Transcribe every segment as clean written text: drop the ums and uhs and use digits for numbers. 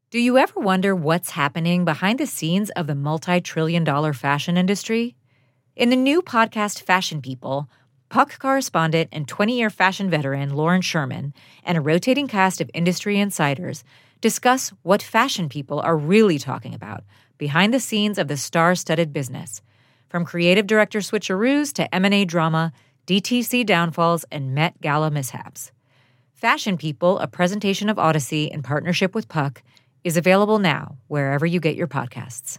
Do you ever wonder what's happening behind the scenes of the multi-trillion-dollar fashion industry? In the new podcast Fashion People, Puck correspondent and 20-year fashion veteran Lauren Sherman and a rotating cast of industry insiders discuss what fashion people are really talking about behind the scenes of the star-studded business, from creative director switcheroos to M&A drama, DTC downfalls, and Met Gala mishaps. Fashion People, a presentation of Odyssey in partnership with Puck, is available now wherever you get your podcasts.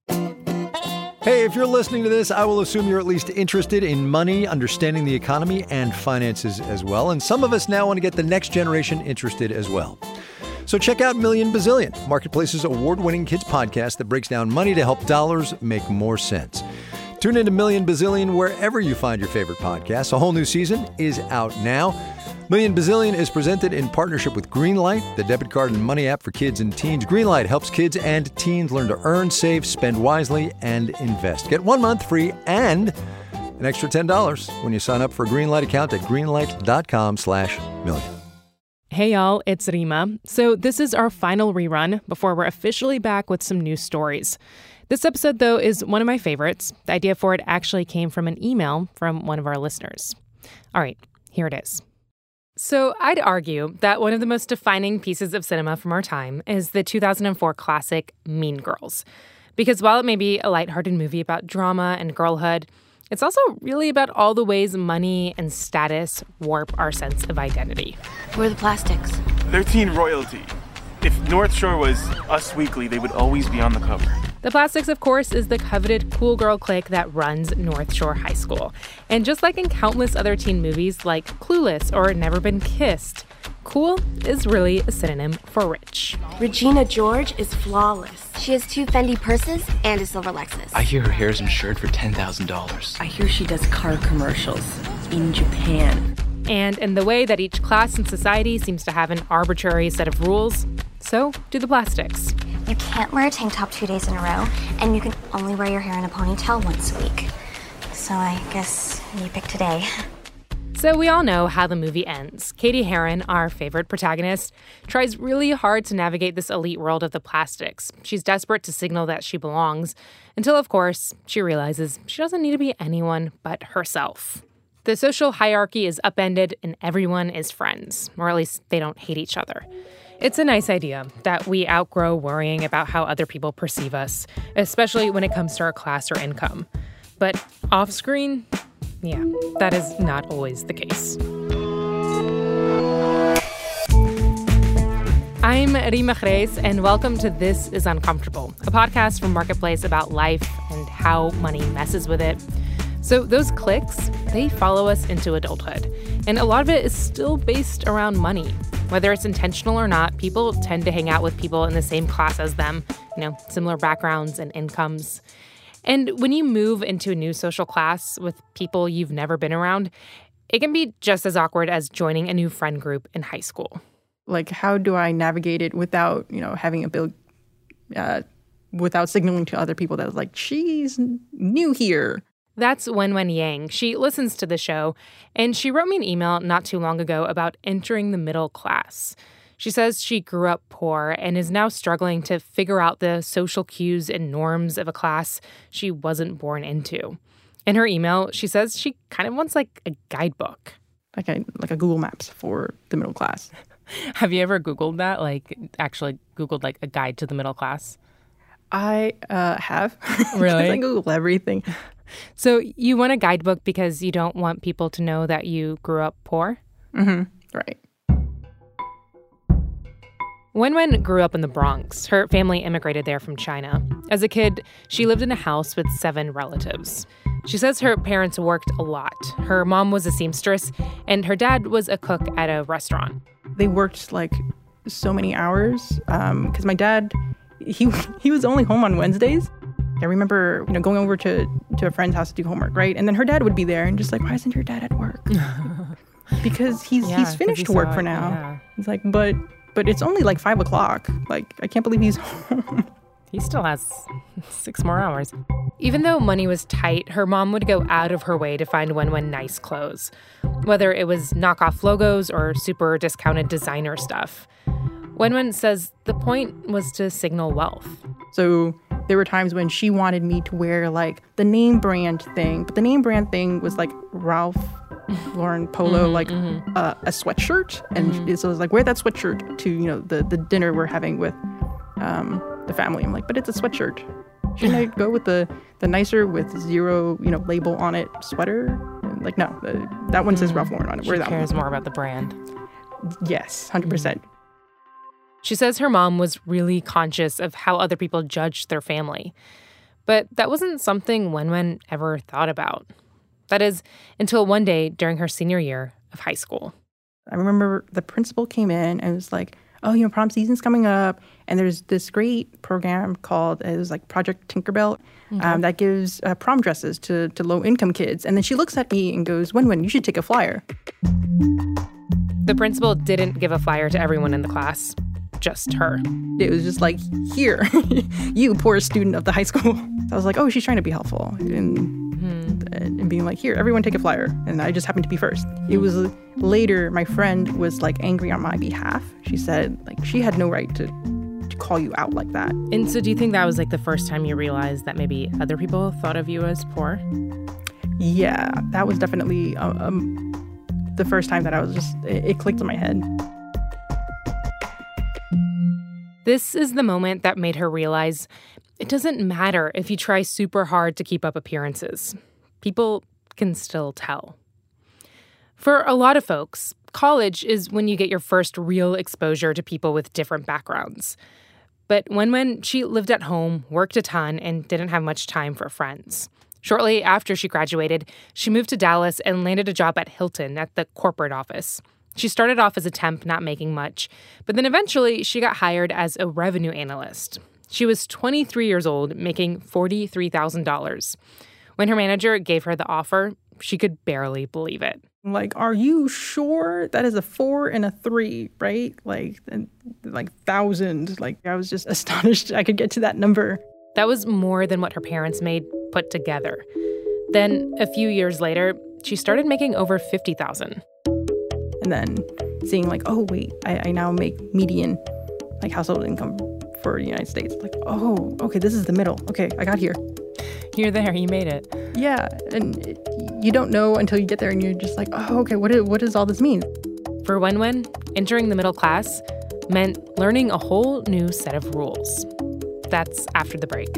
Hey, if you're listening to this, I will assume you're at least interested in money, understanding the economy, and finances as well. And some of us now want to get the next generation interested as well. So check out Million Bazillion, Marketplace's award-winning kids podcast that breaks down money to help dollars make more sense. Tune into Million Bazillion wherever you find your favorite podcasts. A whole new season is out now. Million Bazillion is presented in partnership with Greenlight, the debit card and money app for kids and teens. Greenlight helps kids and teens learn to earn, save, spend wisely, and invest. Get 1 month free and an extra $10 when you sign up for a Greenlight account at greenlight.com/million. Hey y'all, it's Rima. So this is our final rerun before we're officially back with some new stories. This episode, though, is one of my favorites. The idea for it actually came from an email from one of our listeners. All right, here it is. So I'd argue that one of the most defining pieces of cinema from our time is the 2004 classic Mean Girls. Because while it may be a lighthearted movie about drama and girlhood, it's also really about all the ways money and status warp our sense of identity. Who are the Plastics? They're teen royalty. If North Shore was Us Weekly, they would always be on the cover. The Plastics, of course, is the coveted cool girl clique that runs North Shore High School. And just like in countless other teen movies like Clueless or Never Been Kissed, cool is really a synonym for rich. Regina George is flawless. She has 2 Fendi purses and a silver Lexus. I hear her hair's insured for $10,000. I hear she does car commercials in Japan. And in the way that each class in society seems to have an arbitrary set of rules, so do the Plastics. You can't wear a tank top 2 days in a row, and you can only wear your hair in a ponytail once a week. So I guess you pick today. So we all know how the movie ends. Katie Heron, our favorite protagonist, tries really hard to navigate this elite world of the Plastics. She's desperate to signal that she belongs, until, of course, she realizes she doesn't need to be anyone but herself. The social hierarchy is upended and everyone is friends, or at least they don't hate each other. It's a nice idea that we outgrow worrying about how other people perceive us, especially when it comes to our class or income. But off-screen, yeah, that is not always the case. I'm Rima Chreis, and welcome to This is Uncomfortable, a podcast from Marketplace about life and how money messes with it. So those cliques, they follow us into adulthood. And a lot of it is still based around money. Whether it's intentional or not, people tend to hang out with people in the same class as them, similar backgrounds and incomes. And when you move into a new social class with people you've never been around, it can be just as awkward as joining a new friend group in high school. Like, how do I navigate it without, having without signaling to other people that, like, she's new here? That's Wenwen Yang. She listens to the show, and she wrote me an email not too long ago about entering the middle class. She says she grew up poor and is now struggling to figure out the social cues and norms of a class she wasn't born into. In her email, she says she kind of wants, like, a guidebook. Like a Google Maps for the middle class. Have you ever Googled that? Like, actually Googled, like, a guide to the middle class? I have. Really? I Google everything. So you want a guidebook because you don't want people to know that you grew up poor? Mm-hmm. Right. Wenwen grew up in the Bronx. Her family immigrated there from China. As a kid, she lived in a house with 7 relatives. She says her parents worked a lot. Her mom was a seamstress, and her dad was a cook at a restaurant. They worked, like, so many hours because my dad, he was only home on Wednesdays. I remember, going over to a friend's house to do homework, right? And then her dad would be there and just like, why isn't your dad at work? Because he's finished work for now. Yeah. He's like, but it's only like 5 o'clock. Like, I can't believe he's home. He still has 6 more hours. Even though money was tight, her mom would go out of her way to find Wenwen nice clothes, whether it was knockoff logos or super discounted designer stuff. Wenwen says the point was to signal wealth. So there were times when she wanted me to wear like the name brand thing, but the name brand thing was like Ralph Lauren Polo, a sweatshirt. And so it was like, wear that sweatshirt to, you know, the dinner we're having with the family. I'm like, but it's a sweatshirt. Shouldn't I go with the nicer with zero, you know, label on it sweater? And like, no, that one says Ralph Lauren on it. Wear that one. She cares more about the brand. Yes, 100%. She says her mom was really conscious of how other people judged their family. But that wasn't something Wenwen ever thought about. That is, until one day during her senior year of high school. I remember the principal came in and was like, oh, you know, prom season's coming up, and there's this great program called, it was like Project Tinkerbell, that gives prom dresses to low-income kids. And then she looks at me and goes, Wenwen, you should take a flyer. The principal didn't give a flyer to everyone in the class, just her. It was just like, here, you poor student of the high school. I was like, oh, she's trying to be helpful. And being like, here, everyone take a flyer. And I just happened to be first. It was later, my friend was like angry on my behalf. She said, like, she had no right to call you out like that. And so do you think that was like the first time you realized that maybe other people thought of you as poor? Yeah, that was definitely the first time that I was just, it clicked in my head. This is the moment that made her realize it doesn't matter if you try super hard to keep up appearances. People can still tell. For a lot of folks, college is when you get your first real exposure to people with different backgrounds. But when she lived at home, worked a ton, and didn't have much time for friends. Shortly after she graduated, she moved to Dallas and landed a job at Hilton at the corporate office. She started off as a temp, not making much, but then eventually she got hired as a revenue analyst. She was 23 years old, making $43,000. When her manager gave her the offer, she could barely believe it. Like, are you sure that is a 4 and a 3, right? Like 1,000. Like, I was just astonished I could get to that number. That was more than what her parents made put together. Then, a few years later, she started making over $50,000. And then seeing like, oh, wait, I now make median, like, household income for the United States. Like, oh, okay, this is the middle. Okay, I got here. You're there. You made it. Yeah, and you don't know until you get there, and you're just like, oh, okay, what does all this mean? For Wenwen, entering the middle class meant learning a whole new set of rules. That's after the break.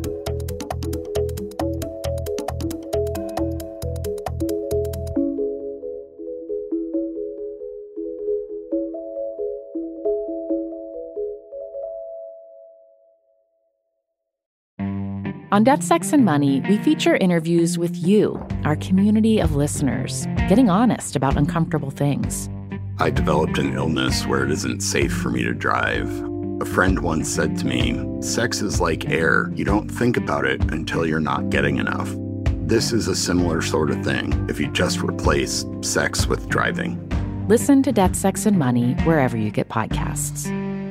On Death, Sex, and Money, we feature interviews with you, our community of listeners, getting honest about uncomfortable things. I developed an illness where it isn't safe for me to drive. A friend once said to me, sex is like air. You don't think about it until you're not getting enough. This is a similar sort of thing if you just replace sex with driving. Listen to Death, Sex, and Money wherever you get podcasts.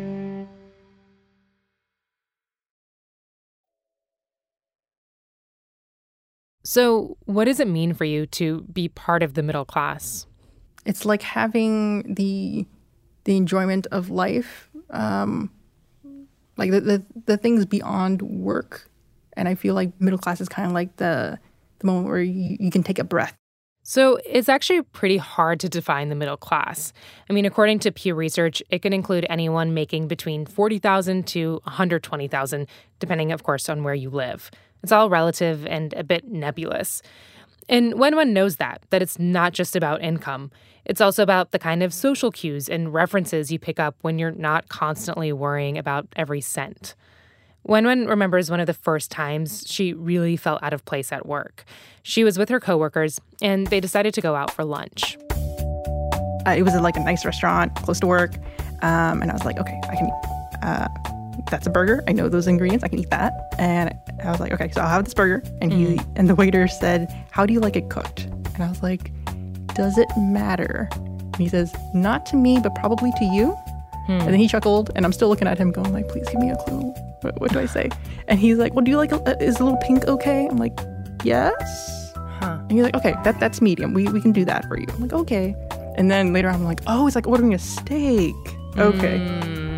So what does it mean for you to be part of the middle class? It's like having the enjoyment of life, like the things beyond work. And I feel like middle class is kind of like the moment where you can take a breath. So it's actually pretty hard to define the middle class. I mean, according to Pew Research, it can include anyone making between $40,000 to $120,000, depending, of course, on where you live. It's all relative and a bit nebulous. And Wenwen knows that it's not just about income. It's also about the kind of social cues and references you pick up when you're not constantly worrying about every cent. Wenwen remembers one of the first times she really felt out of place at work. She was with her coworkers, and they decided to go out for lunch. It was like a nice restaurant close to work, and I was like, okay, I can that's a burger. I know those ingredients. I can eat that. And I was like, okay, so I'll have this burger. And and the waiter said, how do you like it cooked? And I was like, does it matter? And he says, not to me, but probably to you. And then he chuckled, and I'm still looking at him going like, please give me a clue. What do I say? And he's like, well, do you like, is a little pink okay? I'm like, yes. And he's like, okay, that's medium. We can do that for you. I'm like, okay. And then later on, I'm like, oh, it's like ordering a steak. Okay.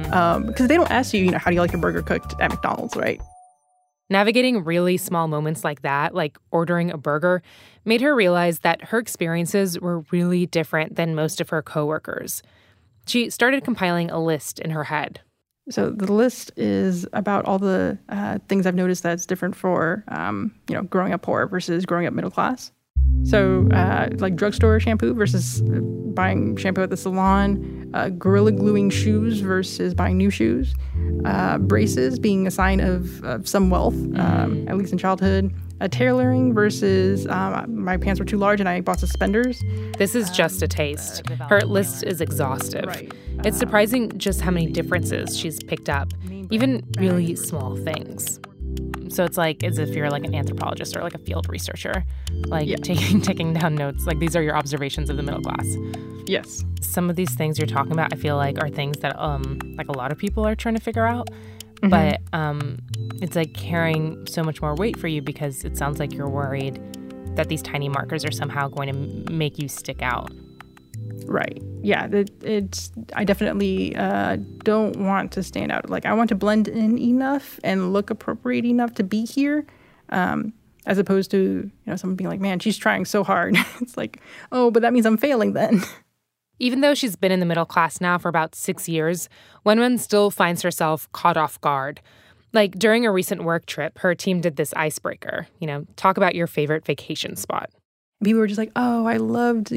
Because they don't ask you, how do you like your burger cooked at McDonald's, right? Navigating really small moments like that, like ordering a burger, made her realize that her experiences were really different than most of her coworkers. She started compiling a list in her head. So the list is about all the things I've noticed that's different for, growing up poor versus growing up middle class. So like drugstore shampoo versus buying shampoo at the salon, Gorilla Gluing shoes versus buying new shoes, braces being a sign of some wealth, at least in childhood, tailoring versus my pants were too large and I bought suspenders. This is just a taste. Her list is exhaustive. Right. It's surprising just how many differences she's picked up, even really small things. So it's like as if you're like an anthropologist or like a field researcher, like taking down notes. Like these are your observations of the middle class. Yes. Some of these things you're talking about, I feel like are things that like a lot of people are trying to figure out. Mm-hmm. But it's like carrying so much more weight for you because it sounds like you're worried that these tiny markers are somehow going to make you stick out. Right. Yeah. I definitely don't want to stand out. Like I want to blend in enough and look appropriate enough to be here, as opposed to someone being like, "Man, she's trying so hard." It's like, oh, but that means I'm failing then. Even though she's been in the middle class now for about 6 years, Wenwen still finds herself caught off guard. Like during a recent work trip, her team did this icebreaker. Talk about your favorite vacation spot. People were just like, "Oh, I loved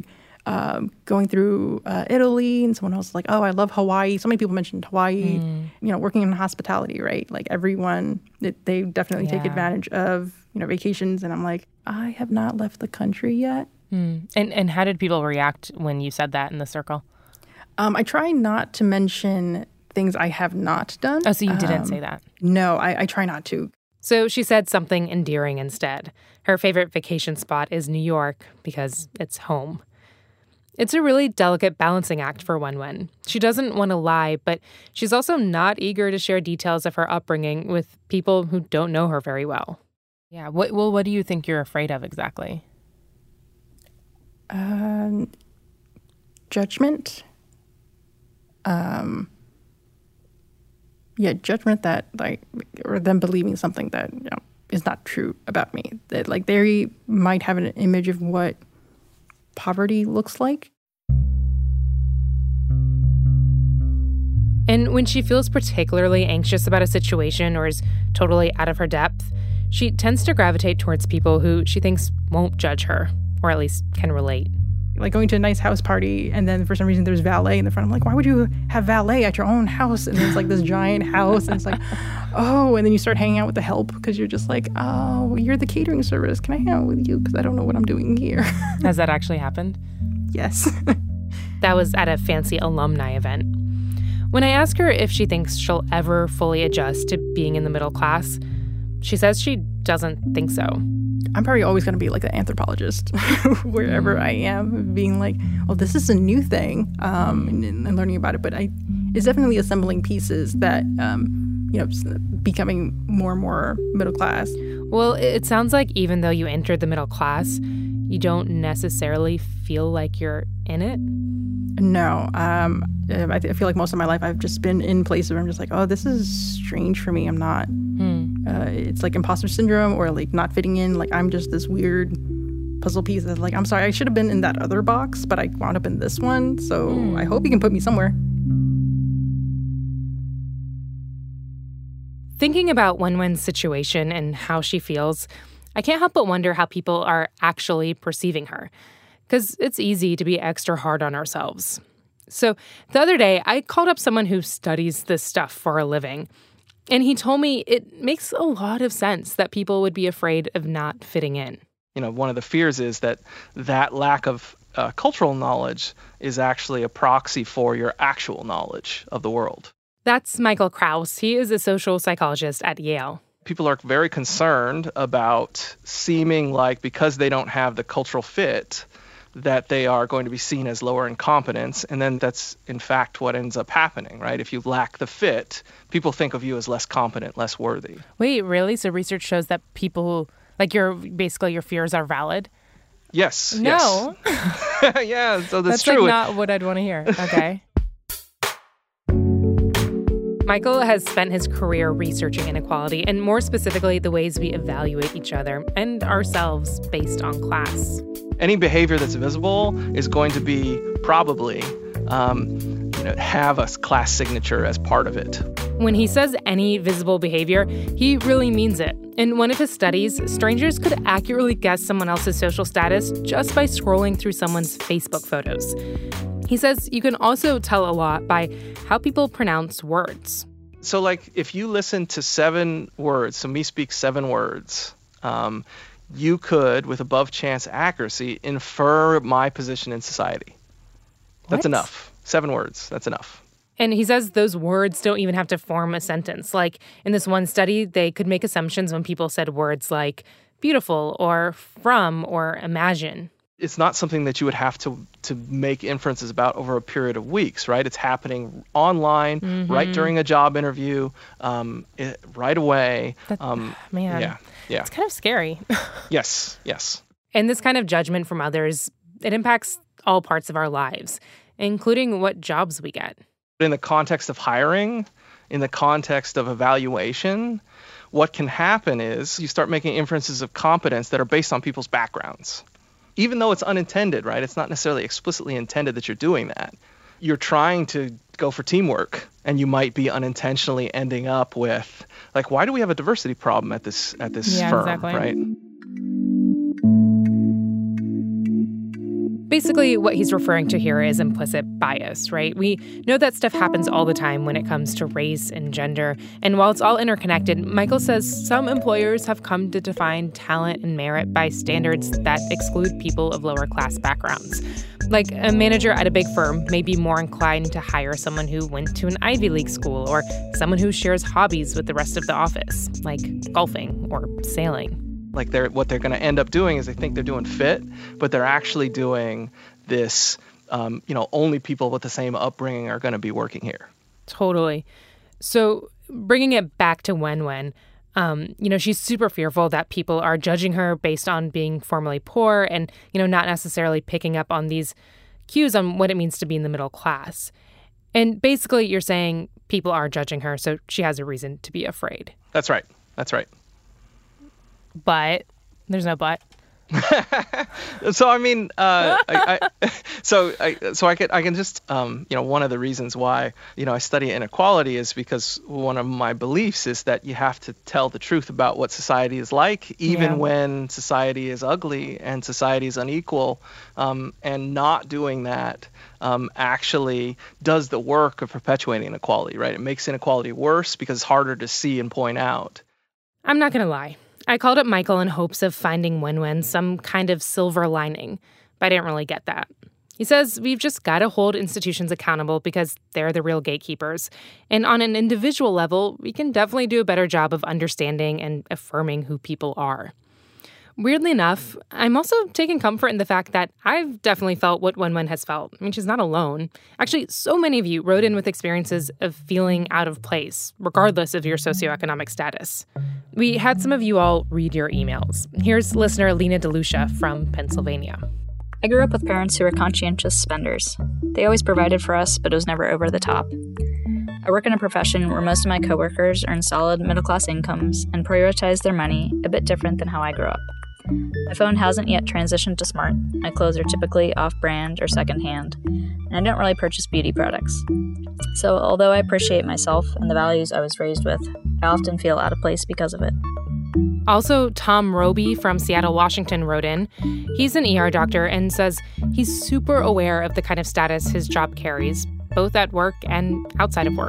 going through Italy," and someone else was like, "Oh, I love Hawaii." So many people mentioned Hawaii. Working in hospitality, right? Like everyone, they definitely take advantage of vacations. And I'm like, I have not left the country yet. And how did people react when you said that in the circle? I try not to mention things I have not done. Oh, so you didn't say that? No, I try not to. So she said something endearing instead. Her favorite vacation spot is New York because it's home. It's a really delicate balancing act for Wenwen. She doesn't want to lie, but she's also not eager to share details of her upbringing with people who don't know her very well. Yeah, what do you think you're afraid of exactly? Judgment. Judgment that or them believing something that is not true about me. That they might have an image of what poverty looks like. And when she feels particularly anxious about a situation or is totally out of her depth, she tends to gravitate towards people who she thinks won't judge her, or at least can relate. Like going to a nice house party, and then for some reason there's valet in the front. I'm like, why would you have valet at your own house? And there's this giant house, and it's like, oh, and then you start hanging out with the help because you're just like, oh, you're the catering service. Can I hang out with you? Because I don't know what I'm doing here. Has that actually happened? Yes. That was at a fancy alumni event. When I ask her if she thinks she'll ever fully adjust to being in the middle class, she says she doesn't think so. I'm probably always going to be like an anthropologist wherever I am, being like, oh, this is a new thing, and learning about it. But it's definitely assembling pieces that, becoming more and more middle class. Well, it sounds like even though you entered the middle class, you don't necessarily feel like you're in it. No. I feel like most of my life I've just been in places where I'm just like, oh, this is strange for me. I'm not. It's like imposter syndrome or like not fitting in. Like I'm just this weird puzzle piece that's like, I'm sorry, I should have been in that other box, but I wound up in this one. So I hope you can put me somewhere. Thinking about Wenwen's situation and how she feels, I can't help but wonder how people are actually perceiving her. Because it's easy to be extra hard on ourselves. So the other day, I called up someone who studies this stuff for a living. And he told me it makes a lot of sense that people would be afraid of not fitting in. One of the fears is that lack of cultural knowledge is actually a proxy for your actual knowledge of the world. That's Michael Krauss. He is a social psychologist at Yale. People are very concerned about seeming like because they don't have the cultural fit, that they are going to be seen as lower in competence. And then that's, in fact, what ends up happening, right? If you lack the fit, people think of you as less competent, less worthy. Wait, really? So research shows that people, your fears are valid? Yes. No. Yes. Yeah, so that's true. That's not what I'd want to hear. Okay. Michael has spent his career researching inequality, and more specifically, the ways we evaluate each other and ourselves based on class. Any behavior that's visible is going to be probably have a class signature as part of it. When he says any visible behavior, he really means it. In one of his studies, strangers could accurately guess someone else's social status just by scrolling through someone's Facebook photos. He says you can also tell a lot by how people pronounce words. So, like, if you listen to 7 words, so me speak 7 words, you could, with above chance accuracy, infer my position in society. That's enough. 7 words, that's enough. And he says those words don't even have to form a sentence. Like in this one study, they could make assumptions when people said words like beautiful or from or imagine. It's not something that you would have to make inferences about over a period of weeks, right? It's happening online, right during a job interview, right away. Man, it's kind of scary. Yes. And this kind of judgment from others, it impacts all parts of our lives, including what jobs we get. In the context of hiring, in the context of evaluation, what can happen is you start making inferences of competence that are based on people's backgrounds. Even though it's unintended, right? It's not necessarily explicitly intended that you're doing that. You're trying to go for teamwork, and you might be unintentionally ending up with, like, why do we have a diversity problem at this firm, exactly. Right? Basically, what he's referring to here is implicit bias, right? We know that stuff happens all the time when it comes to race and gender. And while it's all interconnected, Michael says some employers have come to define talent and merit by standards that exclude people of lower class backgrounds. Like a manager at a big firm may be more inclined to hire someone who went to an Ivy League school or someone who shares hobbies with the rest of the office, like golfing or sailing. Like what they're going to end up doing is they think they're doing fit, but they're actually doing this, only people with the same upbringing are going to be working here. Totally. So bringing it back to Wen, she's super fearful that people are judging her based on being formerly poor and, not necessarily picking up on these cues on what it means to be in the middle class. And basically you're saying people are judging her, so she has a reason to be afraid. That's right. But there's no but. So I mean, I can just one of the reasons why I study inequality is because one of my beliefs is that you have to tell the truth about what society is like, even when society is ugly and society is unequal, and not doing that actually does the work of perpetuating inequality, right? It makes inequality worse because it's harder to see and point out. I'm not gonna lie. I called up Michael in hopes of finding Wen some kind of silver lining, but I didn't really get that. He says we've just got to hold institutions accountable because they're the real gatekeepers. And on an individual level, we can definitely do a better job of understanding and affirming who people are. Weirdly enough, I'm also taking comfort in the fact that I've definitely felt what Wen has felt. I mean, she's not alone. Actually, so many of you wrote in with experiences of feeling out of place, regardless of your socioeconomic status. We had some of you all read your emails. Here's listener Lena DeLucia from Pennsylvania. I grew up with parents who were conscientious spenders. They always provided for us, but it was never over the top. I work in a profession where most of my coworkers earn solid middle-class incomes and prioritize their money a bit different than how I grew up. My phone hasn't yet transitioned to smart. My clothes are typically off-brand or secondhand, and I don't really purchase beauty products. So although I appreciate myself and the values I was raised with, I often feel out of place because of it. Also, Tom Roby from Seattle, Washington wrote in. He's an ER doctor and says he's super aware of the kind of status his job carries, both at work and outside of work.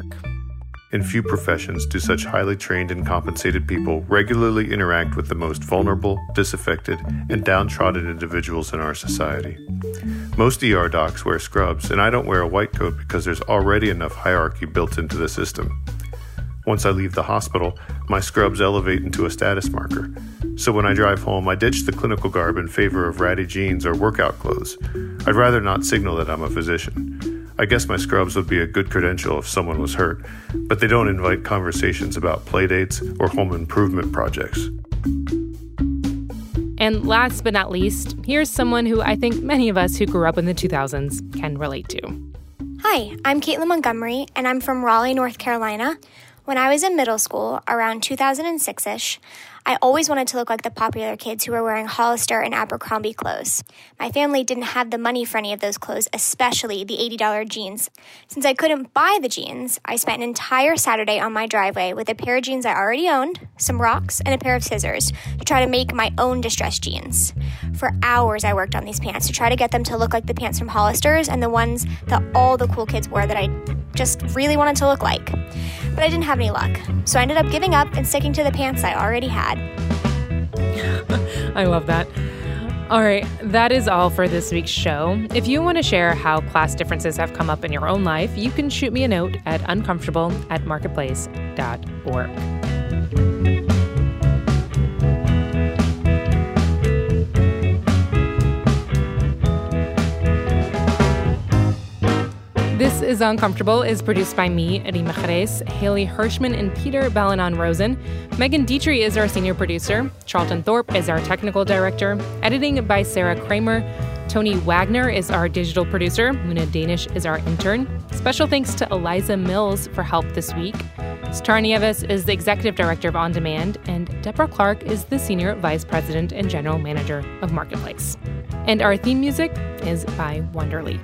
In few professions do such highly trained and compensated people regularly interact with the most vulnerable, disaffected, and downtrodden individuals in our society. Most ER docs wear scrubs, and I don't wear a white coat because there's already enough hierarchy built into the system. Once I leave the hospital, my scrubs elevate into a status marker. So when I drive home, I ditch the clinical garb in favor of ratty jeans or workout clothes. I'd rather not signal that I'm a physician. I guess my scrubs would be a good credential if someone was hurt, but they don't invite conversations about playdates or home improvement projects. And last but not least, here's someone who I think many of us who grew up in the 2000s can relate to. Hi, I'm Caitlin Montgomery, and I'm from Raleigh, North Carolina. When I was in middle school, around 2006-ish, I always wanted to look like the popular kids who were wearing Hollister and Abercrombie clothes. My family didn't have the money for any of those clothes, especially the $80 jeans. Since I couldn't buy the jeans, I spent an entire Saturday on my driveway with a pair of jeans I already owned, some rocks, and a pair of scissors to try to make my own distressed jeans. For hours, I worked on these pants to try to get them to look like the pants from Hollister's and the ones that all the cool kids wore that I just really wanted to look like. But I didn't have any luck, so I ended up giving up and sticking to the pants I already had. I love that. All right, that is all for this week's show. If you want to share how class differences have come up in your own life, you can shoot me a note at uncomfortable@marketplace.org. This is Uncomfortable is produced by me, Rima Jerez, Haley Hirschman, and Peter Balanon-Rosen. Megan Dietrich is our senior producer. Charlton Thorpe is our technical director. Editing by Sarah Kramer. Tony Wagner is our digital producer. Muna Danish is our intern. Special thanks to Eliza Mills for help this week. Star Nieves is the executive director of On Demand, and Deborah Clark is the senior vice president and general manager of Marketplace. And our theme music is by Wonderly.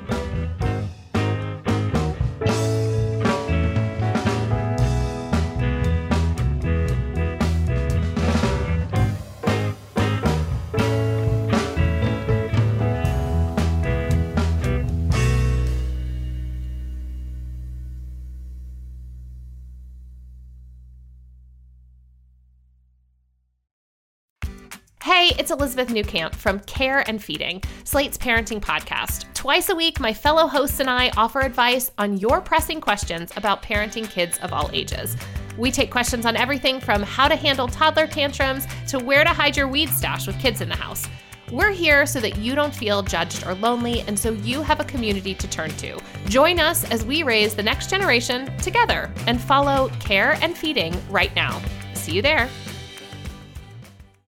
Hey, it's Elizabeth Newcamp from Care and Feeding, Slate's parenting podcast. Twice a week, my fellow hosts and I offer advice on your pressing questions about parenting kids of all ages. We take questions on everything from how to handle toddler tantrums to where to hide your weed stash with kids in the house. We're here so that you don't feel judged or lonely, and so you have a community to turn to. Join us as we raise the next generation together and follow Care and Feeding right now. See you there.